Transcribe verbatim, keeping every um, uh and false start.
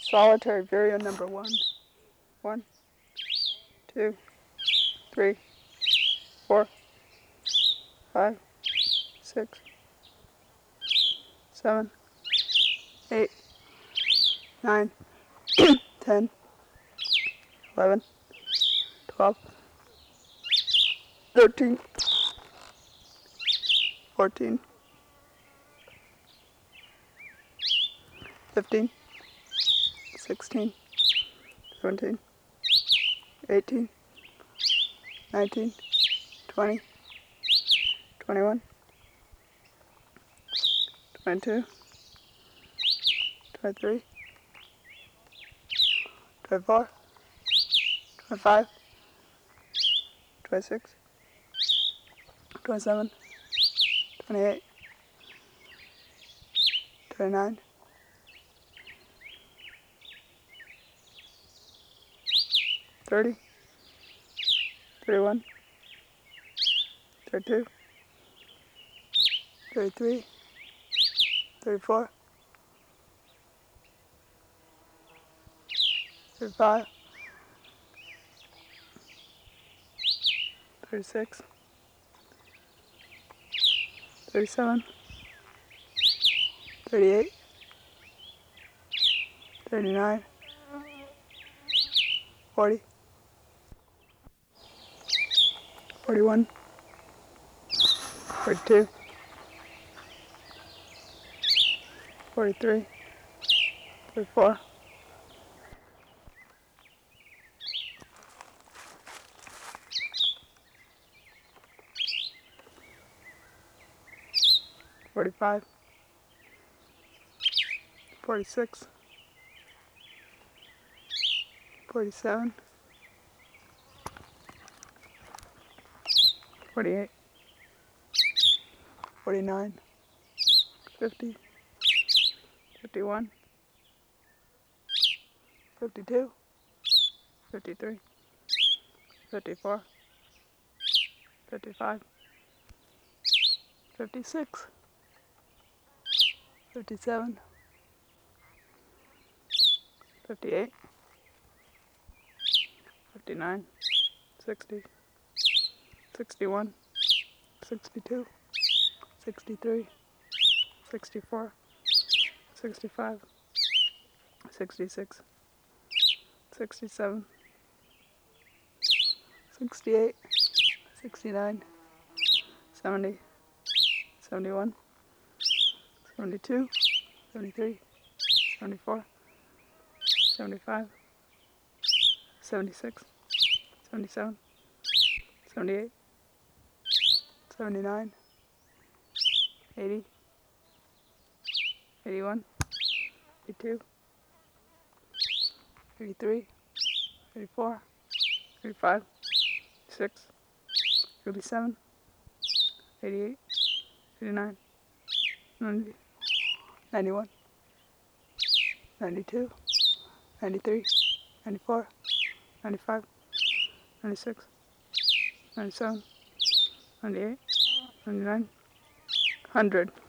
Solitary video number one. One, two, three, four, five, six, seven, eight, nine, ten, eleven, twelve, thirteen, fourteen, fifteen, sixteen, seventeen, eighteen, nineteen, twenty, twenty-one, twenty-two, twenty-three, twenty-four, twenty-five, twenty-six, twenty-seven, twenty-eight, twenty-nine, thirty, thirty-one, thirty-two, thirty-three, thirty-four, thirty-five, thirty-six, thirty-seven, thirty-eight, thirty-nine, forty, forty-one, forty-two, forty-three, forty-four, forty-five, forty-six, forty-seven, forty-eight, forty-nine, fifty, fifty-one, fifty-two, fifty-three, fifty-four, fifty-five, fifty-six, fifty-seven, fifty-eight, fifty-nine, sixty, sixty-one, sixty-two, sixty-three, sixty-four, sixty-five, sixty-six, sixty-seven, sixty-eight, sixty-nine, seventy, seventy-one, seventy-two, seventy-three, seventy-four, seventy-five, seventy-six, seventy-seven, seventy-eight, seventy-nine, eighty, eighty-one, eighty-two, eighty-three, eighty-four, eighty-five, eighty-six, eighty-seven, eighty-eight, eighty-nine, ninety, ninety-one, ninety-two, ninety-three, ninety-four, ninety-five, ninety-six, ninety-seven, ninety-eight, ninety-nine, one hundred.